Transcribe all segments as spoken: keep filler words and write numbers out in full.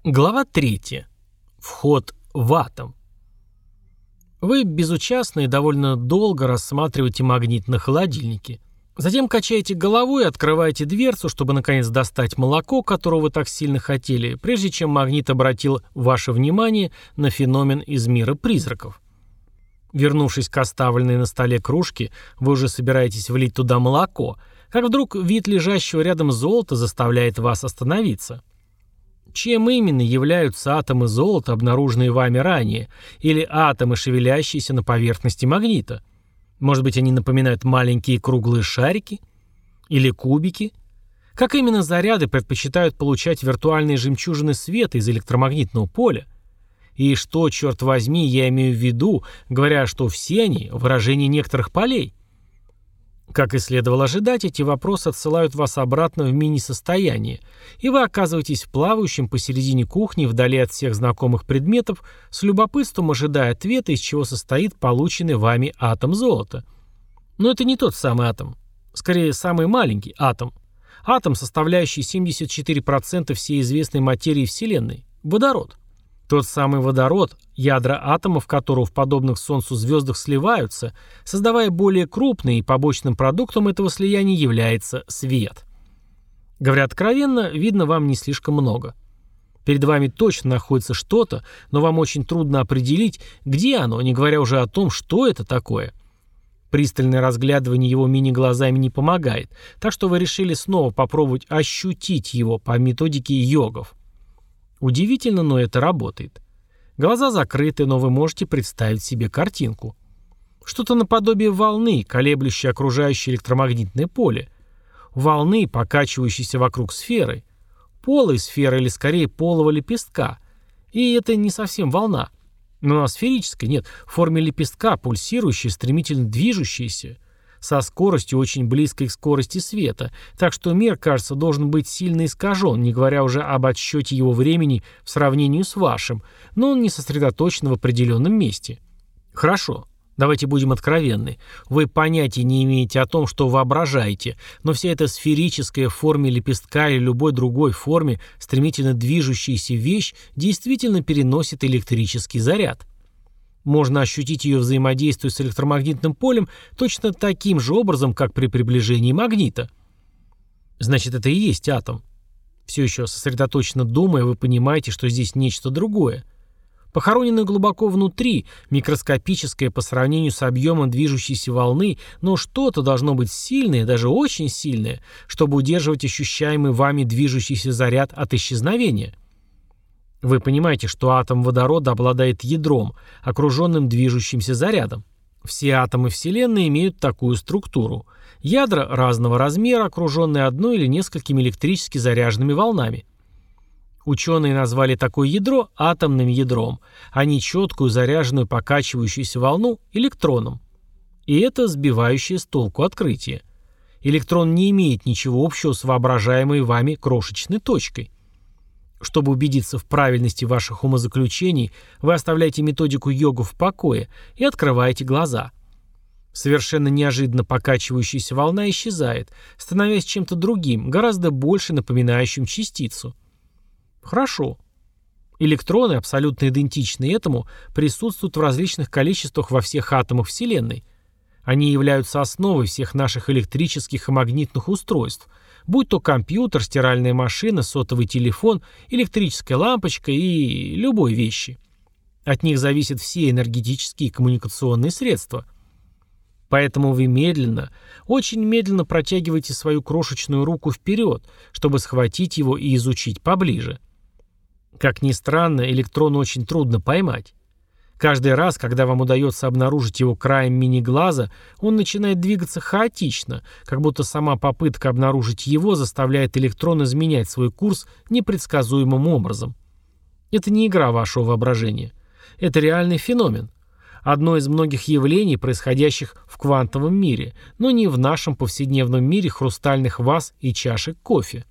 Глава третья. Вход в атом. Вы безучастно и довольно долго рассматриваете магнит на холодильнике. Затем качаете головой и открываете дверцу, чтобы наконец достать молоко, которого вы так сильно хотели, прежде чем магнит обратил ваше внимание на феномен из мира призраков. Вернувшись к оставленной на столе кружке, вы уже собираетесь влить туда молоко, как вдруг вид лежащего рядом золота заставляет вас остановиться. Чем именно являются атомы золота, обнаруженные вами ранее, или атомы, шевелящиеся на поверхности магнита? Может быть, они напоминают маленькие круглые шарики? Или кубики? Как именно заряды предпочитают получать виртуальные жемчужины света из электромагнитного поля? И что, черт возьми, я имею в виду, говоря, что все они – выражение некоторых полей? Как и следовало ожидать, эти вопросы отсылают вас обратно в мини-состояние, и вы оказываетесь в плавающем посередине кухни вдали от всех знакомых предметов, с любопытством ожидая ответа, из чего состоит полученный вами атом золота. Но это не тот самый атом. Скорее, самый маленький атом. Атом, составляющий семьдесят четыре процента всей известной материи Вселенной. Водород. Тот самый водород, ядра атомов которого в подобных Солнцу звездах сливаются, создавая более крупные, и побочным продуктом этого слияния является свет. Говоря откровенно, видно вам не слишком много. Перед вами точно находится что-то, но вам очень трудно определить, где оно, не говоря уже о том, что это такое. Пристальное разглядывание его мини-глазами не помогает, так что вы решили снова попробовать ощутить его по методике йогов. Удивительно, но это работает. Глаза закрыты, но вы можете представить себе картинку. Что-то наподобие волны, колеблющей окружающее электромагнитное поле. Волны, покачивающейся вокруг сферы. Полой сферы или скорее полого лепестка. И это не совсем волна. Но она сферическая, нет, в форме лепестка, пульсирующая, стремительно движущаяся, со скоростью очень близкой к скорости света, так что мир, кажется, должен быть сильно искажен, не говоря уже об отсчете его времени в сравнении с вашим, но он не сосредоточен в определенном месте. Хорошо, давайте будем откровенны. Вы понятия не имеете о том, что воображаете, но вся эта сферическая в форме лепестка или любой другой форме стремительно движущаяся вещь действительно переносит электрический заряд. Можно ощутить ее взаимодействие с электромагнитным полем точно таким же образом, как при приближении магнита. Значит, это и есть атом. Все еще сосредоточенно думая, вы понимаете, что здесь нечто другое. Похороненное глубоко внутри, микроскопическое по сравнению с объемом движущейся волны, но что-то должно быть сильное, даже очень сильное, чтобы удерживать ощущаемый вами движущийся заряд от исчезновения. Вы понимаете, что атом водорода обладает ядром, окруженным движущимся зарядом. Все атомы Вселенной имеют такую структуру. Ядра разного размера, окруженные одной или несколькими электрически заряженными волнами. Ученые назвали такое ядро атомным ядром, а не четкую заряженную покачивающуюся волну электроном. И это сбивающее с толку открытие. Электрон не имеет ничего общего с воображаемой вами крошечной точкой. Чтобы убедиться в правильности ваших умозаключений, вы оставляете методику йогу в покое и открываете глаза. Совершенно неожиданно покачивающаяся волна исчезает, становясь чем-то другим, гораздо больше напоминающим частицу. Хорошо. Электроны, абсолютно идентичные этому, присутствуют в различных количествах во всех атомах Вселенной. Они являются основой всех наших электрических и магнитных устройств, будь то компьютер, стиральная машина, сотовый телефон, электрическая лампочка и любой вещи. От них зависят все энергетические и коммуникационные средства. Поэтому вы медленно, очень медленно протягиваете свою крошечную руку вперед, чтобы схватить его и изучить поближе. Как ни странно, электрон очень трудно поймать. Каждый раз, когда вам удается обнаружить его краем мини-глаза, он начинает двигаться хаотично, как будто сама попытка обнаружить его заставляет электрон изменять свой курс непредсказуемым образом. Это не игра вашего воображения. Это реальный феномен. Одно из многих явлений, происходящих в квантовом мире, но не в нашем повседневном мире хрустальных ваз и чашек кофе.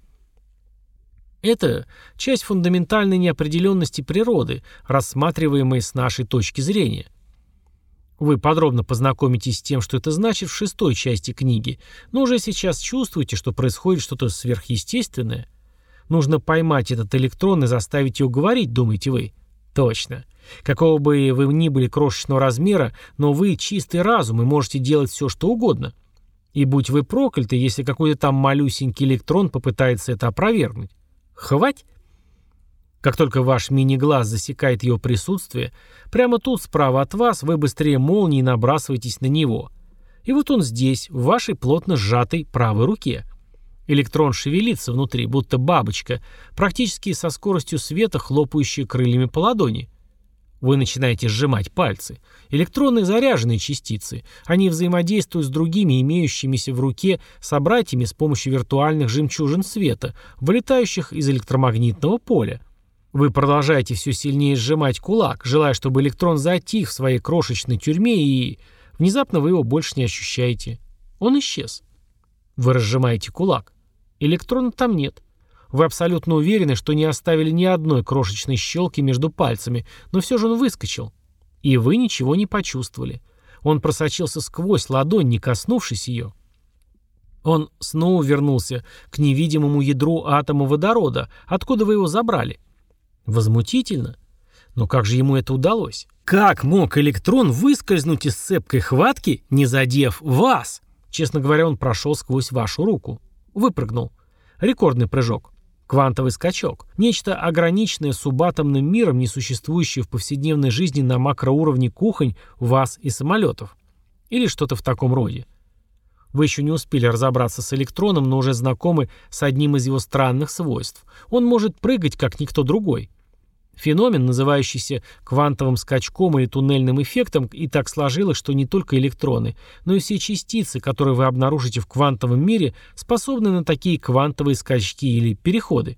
Это часть фундаментальной неопределенности природы, рассматриваемой с нашей точки зрения. Вы подробно познакомитесь с тем, что это значит, в шестой части книги, но уже сейчас чувствуете, что происходит что-то сверхъестественное. Нужно поймать этот электрон и заставить его говорить, думаете вы? Точно. Какого бы вы ни были крошечного размера, но вы чистый разум и можете делать все, что угодно. И будь вы прокляты, если какой-то там малюсенький электрон попытается это опровергнуть. Хвать? Как только ваш мини-глаз засекает его присутствие, прямо тут справа от вас вы быстрее молнии набрасываетесь на него. И вот он здесь, в вашей плотно сжатой правой руке. Электрон шевелится внутри, будто бабочка, практически со скоростью света, хлопающая крыльями по ладони. Вы начинаете сжимать пальцы. Электроны — заряженные частицы. Они взаимодействуют с другими, имеющимися в руке, собратьями с помощью виртуальных жемчужин света, вылетающих из электромагнитного поля. Вы продолжаете все сильнее сжимать кулак, желая, чтобы электрон затих в своей крошечной тюрьме, и внезапно вы его больше не ощущаете. Он исчез. Вы разжимаете кулак. Электрона там нет. Вы абсолютно уверены, что не оставили ни одной крошечной щелки между пальцами, но все же он выскочил. И вы ничего не почувствовали. Он просочился сквозь ладонь, не коснувшись ее. Он снова вернулся к невидимому ядру атома водорода, откуда вы его забрали. Возмутительно. Но как же ему это удалось? Как мог электрон выскользнуть из цепкой хватки, не задев вас? Честно говоря, он прошел сквозь вашу руку. Выпрыгнул. Рекордный прыжок. Квантовый скачок. Нечто ограниченное субатомным миром, не существующее в повседневной жизни на макроуровне кухонь, вас и самолетов. Или что-то в таком роде. Вы еще не успели разобраться с электроном, но уже знакомы с одним из его странных свойств. Он может прыгать, как никто другой. Феномен, называющийся квантовым скачком или туннельным эффектом, и так сложилось, что не только электроны, но и все частицы, которые вы обнаружите в квантовом мире, способны на такие квантовые скачки или переходы.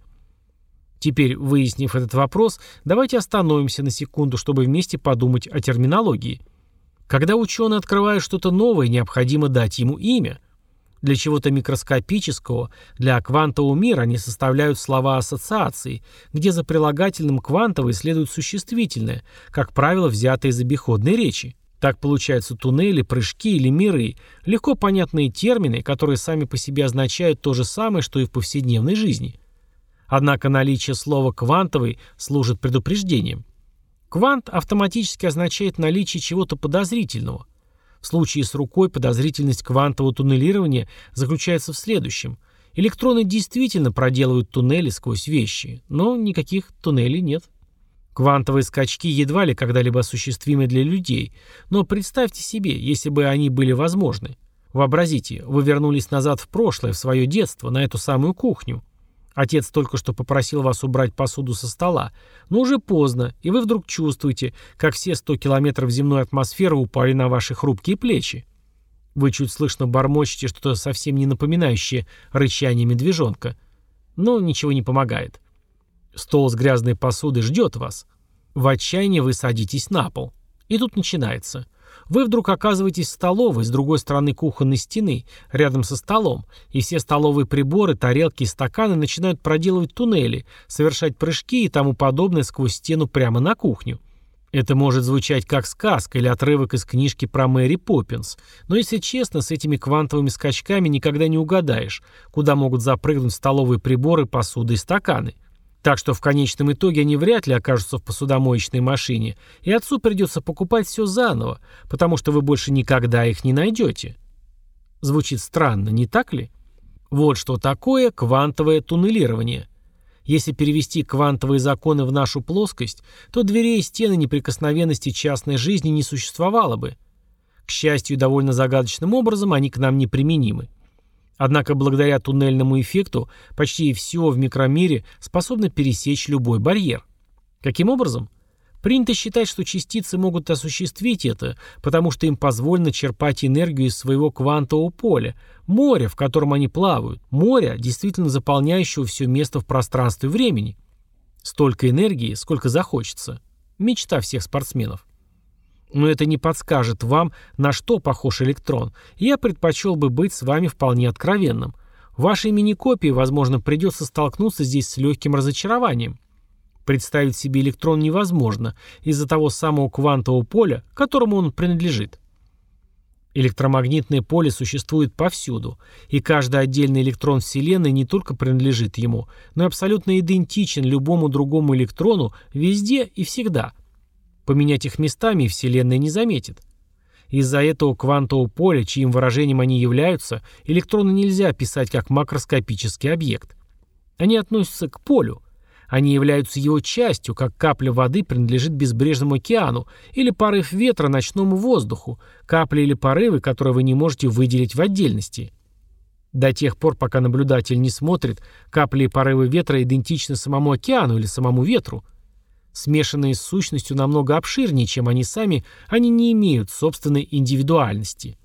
Теперь, выяснив этот вопрос, давайте остановимся на секунду, чтобы вместе подумать о терминологии. Когда ученый открывает что-то новое, необходимо дать ему имя. Для чего-то микроскопического, для квантового мира они составляют слова ассоциации, где за прилагательным квантовый следует существительное, как правило, взятое из обиходной речи. Так получаются туннели, прыжки или миры, легко понятные термины, которые сами по себе означают то же самое, что и в повседневной жизни. Однако наличие слова «квантовый» служит предупреждением. Квант автоматически означает наличие чего-то подозрительного. В случае с рукой подозрительность квантового туннелирования заключается в следующем. Электроны действительно проделывают туннели сквозь вещи, но никаких туннелей нет. Квантовые скачки едва ли когда-либо осуществимы для людей, но представьте себе, если бы они были возможны. Вообразите, вы вернулись назад в прошлое, в свое детство, на эту самую кухню. Отец только что попросил вас убрать посуду со стола, но уже поздно, и вы вдруг чувствуете, как все сто километров земной атмосферы упали на ваши хрупкие плечи. Вы чуть слышно бормочете что-то совсем не напоминающее рычание медвежонка. Но ничего не помогает. Стол с грязной посудой ждет вас. В отчаянии вы садитесь на пол. И тут начинается. Вы вдруг оказываетесь в столовой с другой стороны кухонной стены, рядом со столом, и все столовые приборы, тарелки и стаканы начинают проделывать туннели, совершать прыжки и тому подобное сквозь стену прямо на кухню. Это может звучать как сказка или отрывок из книжки про Мэри Поппинс, но если честно, с этими квантовыми скачками никогда не угадаешь, куда могут запрыгнуть столовые приборы, посуда и стаканы. Так что в конечном итоге они вряд ли окажутся в посудомоечной машине, и отцу придется покупать все заново, потому что вы больше никогда их не найдете. Звучит странно, не так ли? Вот что такое квантовое туннелирование. Если перевести квантовые законы в нашу плоскость, то дверей и стены неприкосновенности частной жизни не существовало бы. К счастью, довольно загадочным образом они к нам неприменимы. Однако благодаря туннельному эффекту почти все в микромире способно пересечь любой барьер. Каким образом? Принято считать, что частицы могут осуществить это, потому что им позволено черпать энергию из своего квантового поля, моря, в котором они плавают, моря, действительно заполняющего все место в пространстве и времени. Столько энергии, сколько захочется. Мечта всех спортсменов. Но это не подскажет вам, на что похож электрон. Я предпочел бы быть с вами вполне откровенным. В вашей мини-копии, возможно, придется столкнуться здесь с легким разочарованием. Представить себе электрон невозможно из-за того самого квантового поля, которому он принадлежит. Электромагнитное поле существует повсюду, и каждый отдельный электрон Вселенной не только принадлежит ему, но и абсолютно идентичен любому другому электрону везде и всегда. Поменять их местами Вселенная не заметит. Из-за этого квантового поля, чьим выражением они являются, электроны нельзя описать как макроскопический объект. Они относятся к полю. Они являются его частью, как капля воды принадлежит безбрежному океану или порыв ветра ночному воздуху, капли или порывы, которые вы не можете выделить в отдельности. До тех пор, пока наблюдатель не смотрит, капли и порывы ветра идентичны самому океану или самому ветру. Смешанные с сущностью намного обширнее, чем они сами, они не имеют собственной индивидуальности.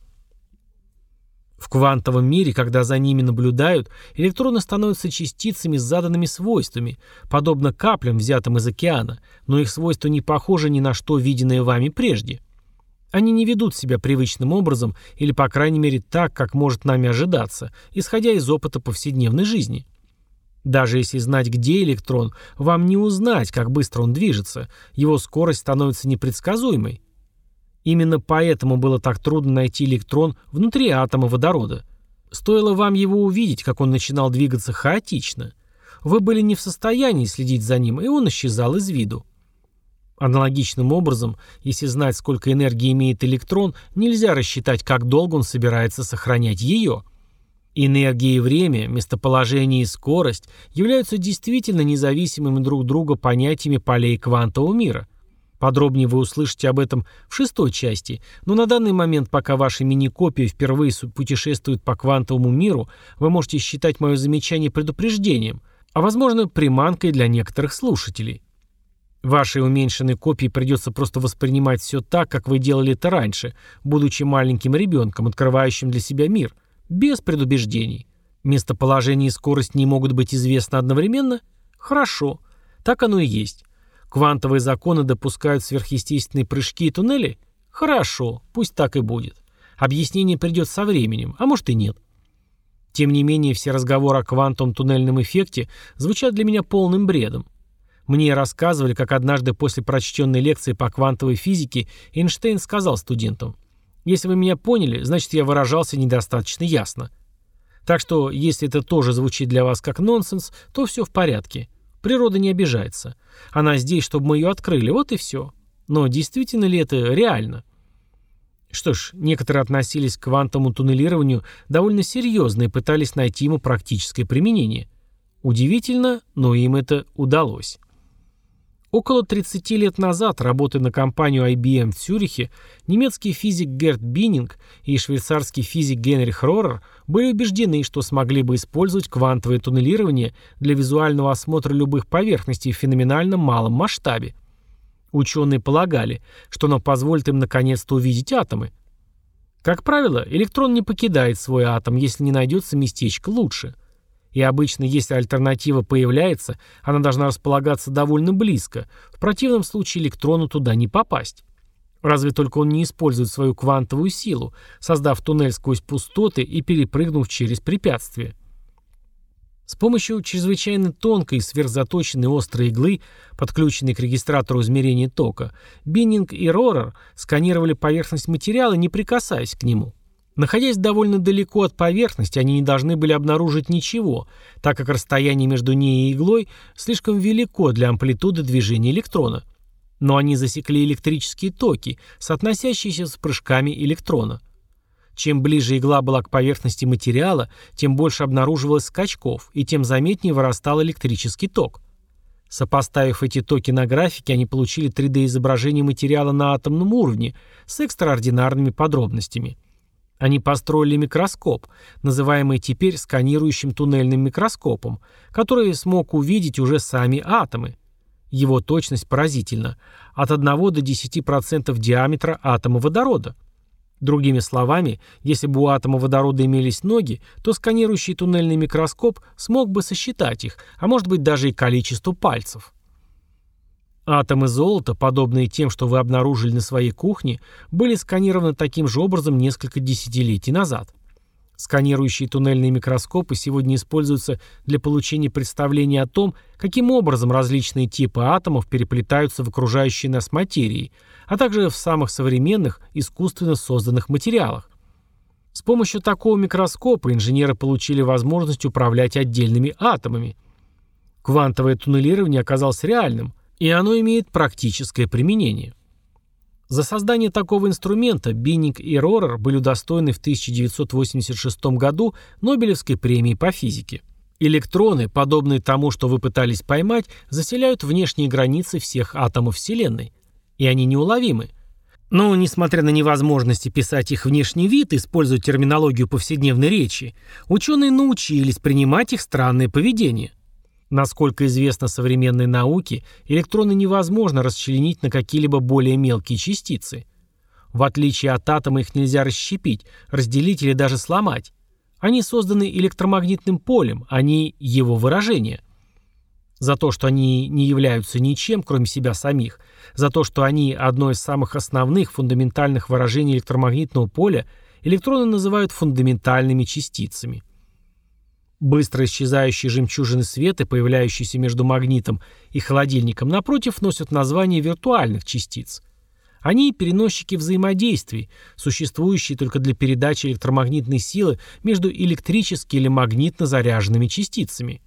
В квантовом мире, когда за ними наблюдают, электроны становятся частицами с заданными свойствами, подобно каплям, взятым из океана, но их свойства не похожи ни на что, виденное вами прежде. Они не ведут себя привычным образом, или, по крайней мере, так, как может нами ожидаться, исходя из опыта повседневной жизни. Даже если знать, где электрон, вам не узнать, как быстро он движется, его скорость становится непредсказуемой. Именно поэтому было так трудно найти электрон внутри атома водорода. Стоило вам его увидеть, как он начинал двигаться хаотично. Вы были не в состоянии следить за ним, и он исчезал из виду. Аналогичным образом, если знать, сколько энергии имеет электрон, нельзя рассчитать, как долго он собирается сохранять ее. Энергия и время, местоположение и скорость являются действительно независимыми друг от друга понятиями полей квантового мира. Подробнее вы услышите об этом в шестой части, но на данный момент, пока ваши мини-копии впервые путешествуют по квантовому миру, вы можете считать мое замечание предупреждением, а возможно приманкой для некоторых слушателей. Вашей уменьшенной копии придется просто воспринимать все так, как вы делали это раньше, будучи маленьким ребенком, открывающим для себя мир, без предубеждений. Местоположение и скорость не могут быть известны одновременно? Хорошо, так оно и есть. Квантовые законы допускают сверхъестественные прыжки и туннели? Хорошо, пусть так и будет. Объяснение придет со временем, а может и нет. Тем не менее, все разговоры о квантовом туннельном эффекте звучат для меня полным бредом. Мне рассказывали, как однажды после прочтенной лекции по квантовой физике Эйнштейн сказал студентам: «Если вы меня поняли, значит, я выражался недостаточно ясно». Так что, если это тоже звучит для вас как нонсенс, то все в порядке. Природа не обижается. Она здесь, чтобы мы ее открыли, вот и все. Но действительно ли это реально? Что ж, некоторые относились к квантовому туннелированию довольно серьезно и пытались найти ему практическое применение. Удивительно, но им это удалось. Около тридцати лет назад, работая на компанию ай би эм в Цюрихе, немецкий физик Герт Биннинг и швейцарский физик Генрих Рорер были убеждены, что смогли бы использовать квантовое туннелирование для визуального осмотра любых поверхностей в феноменально малом масштабе. Ученые полагали, что оно позволит им наконец-то увидеть атомы. Как правило, электрон не покидает свой атом, если не найдется местечко лучше. И обычно, если альтернатива появляется, она должна располагаться довольно близко, в противном случае электрону туда не попасть. Разве только он не использует свою квантовую силу, создав туннель сквозь пустоты и перепрыгнув через препятствия. С помощью чрезвычайно тонкой и сверхзаточенной острой иглы, подключенной к регистратору измерения тока, Биннинг и Рорер сканировали поверхность материала, не прикасаясь к нему. Находясь довольно далеко от поверхности, они не должны были обнаружить ничего, так как расстояние между ней и иглой слишком велико для амплитуды движения электрона. Но они засекли электрические токи, соотносящиеся с прыжками электрона. Чем ближе игла была к поверхности материала, тем больше обнаруживалось скачков, и тем заметнее вырастал электрический ток. Сопоставив эти токи на графике, они получили три дэ-изображение материала на атомном уровне с экстраординарными подробностями. Они построили микроскоп, называемый теперь сканирующим туннельным микроскопом, который смог увидеть уже сами атомы. Его точность поразительна – от одного до десяти процентов диаметра атома водорода. Другими словами, если бы у атома водорода имелись ноги, то сканирующий туннельный микроскоп смог бы сосчитать их, а может быть даже и количество пальцев. Атомы золота, подобные тем, что вы обнаружили на своей кухне, были сканированы таким же образом несколько десятилетий назад. Сканирующие туннельные микроскопы сегодня используются для получения представления о том, каким образом различные типы атомов переплетаются в окружающей нас материи, а также в самых современных, искусственно созданных материалах. С помощью такого микроскопа инженеры получили возможность управлять отдельными атомами. Квантовое туннелирование оказалось реальным, и оно имеет практическое применение. За создание такого инструмента Биннинг и Рорер были удостоены в тысяча девятьсот восемьдесят шестом году Нобелевской премии по физике. Электроны, подобные тому, что вы пытались поймать, заселяют внешние границы всех атомов Вселенной. И они неуловимы. Но, несмотря на невозможность писать их внешний вид, используя терминологию повседневной речи, ученые научились принимать их странное поведение. Насколько известно современной науке, электроны невозможно расчленить на какие-либо более мелкие частицы. В отличие от атома их нельзя расщепить, разделить или даже сломать. Они созданы электромагнитным полем, они его выражение. За то, что они не являются ничем, кроме себя самих, за то, что они одно из самых основных фундаментальных выражений электромагнитного поля, электроны называют фундаментальными частицами. Быстро исчезающие жемчужины света, появляющиеся между магнитом и холодильником, напротив, носят название виртуальных частиц. Они переносчики взаимодействий, существующие только для передачи электромагнитной силы между электрически или магнитно заряженными частицами.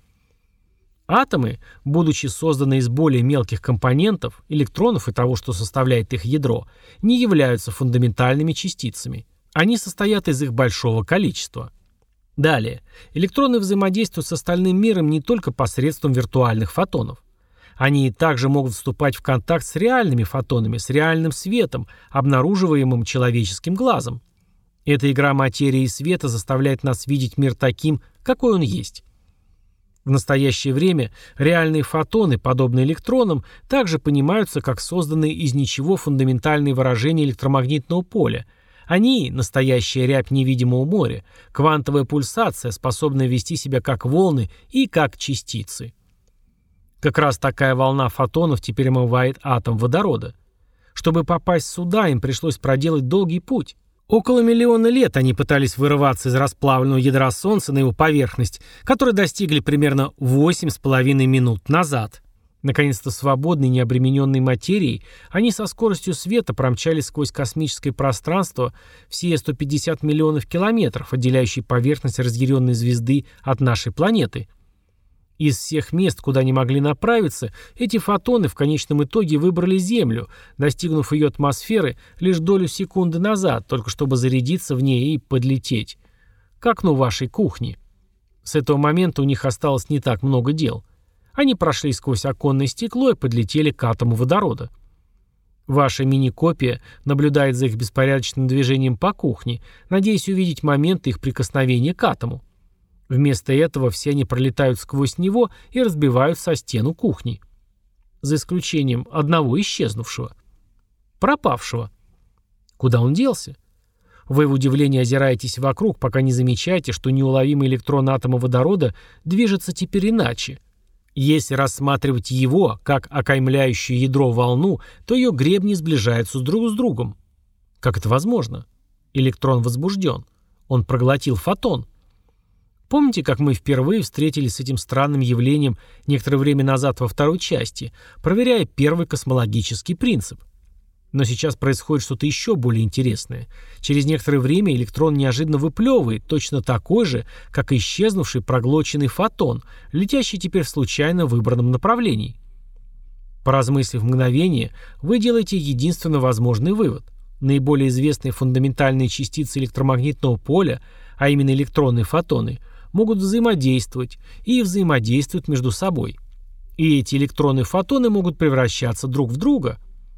Атомы, будучи созданы из более мелких компонентов, электронов и того, что составляет их ядро, не являются фундаментальными частицами. Они состоят из их большого количества. Далее. Электроны взаимодействуют с остальным миром не только посредством виртуальных фотонов. Они также могут вступать в контакт с реальными фотонами, с реальным светом, обнаруживаемым человеческим глазом. Эта игра материи и света заставляет нас видеть мир таким, какой он есть. В настоящее время реальные фотоны, подобные электронам, также понимаются как созданные из ничего фундаментальные выражения электромагнитного поля. Они – настоящая рябь невидимого моря, квантовая пульсация, способная вести себя как волны и как частицы. Как раз такая волна фотонов теперь омывает атом водорода. Чтобы попасть сюда, им пришлось проделать долгий путь. Около миллиона лет они пытались вырываться из расплавленного ядра Солнца на его поверхность, которую достигли примерно восемь с половиной минут назад. Наконец-то свободной, необремененной материей, они со скоростью света промчались сквозь космическое пространство все сто пятьдесят миллионов километров, отделяющие поверхность разъяренной звезды от нашей планеты. Из всех мест, куда они могли направиться, эти фотоны в конечном итоге выбрали Землю, достигнув ее атмосферы лишь долю секунды назад, только чтобы зарядиться в ней и подлететь. К окну вашей кухни. С этого момента у них осталось не так много дел. Они прошли сквозь оконное стекло и подлетели к атому водорода. Ваша мини-копия наблюдает за их беспорядочным движением по кухне, надеясь увидеть момент их прикосновения к атому. Вместо этого все они пролетают сквозь него и разбиваются о стену кухни. За исключением одного исчезнувшего. Пропавшего. Куда он делся? Вы в удивлении озираетесь вокруг, пока не замечаете, что неуловимый электрон атома водорода движется теперь иначе. Если рассматривать его как окаймляющую ядро волну, то ее гребни сближаются друг с другом. Как это возможно? Электрон возбужден. Он проглотил фотон. Помните, как мы впервые встретились с этим странным явлением некоторое время назад во второй части, проверяя первый космологический принцип? Но сейчас происходит что-то еще более интересное. Через некоторое время электрон неожиданно выплевывает точно такой же, как исчезнувший проглоченный фотон, летящий теперь в случайно выбранном направлении. Поразмыслив мгновение, вы делаете единственно возможный вывод. Наиболее известные фундаментальные частицы электромагнитного поля, а именно электронные фотоны, могут взаимодействовать и взаимодействуют между собой. И эти электронные фотоны могут превращаться друг в друга.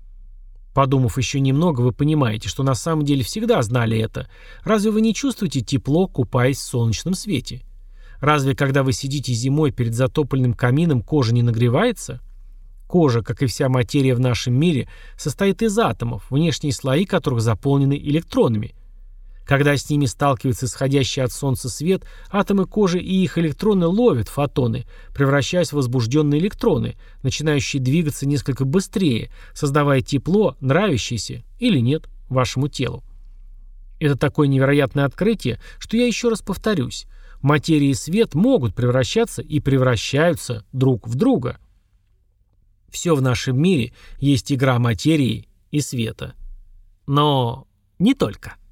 Подумав еще немного, вы понимаете, что на самом деле всегда знали это. Разве вы не чувствуете тепло, купаясь в солнечном свете? Разве когда вы сидите зимой перед затопленным камином, кожа не нагревается? Кожа, как и вся материя в нашем мире, состоит из атомов, внешние слои которых заполнены электронами. Когда с ними сталкивается исходящий от Солнца свет, атомы кожи и их электроны ловят фотоны, превращаясь в возбужденные электроны, начинающие двигаться несколько быстрее, создавая тепло, нравящееся или нет вашему телу. Это такое невероятное открытие, что я еще раз повторюсь. Материя и свет могут превращаться и превращаются друг в друга. Все в нашем мире есть игра материи и света. Но не только.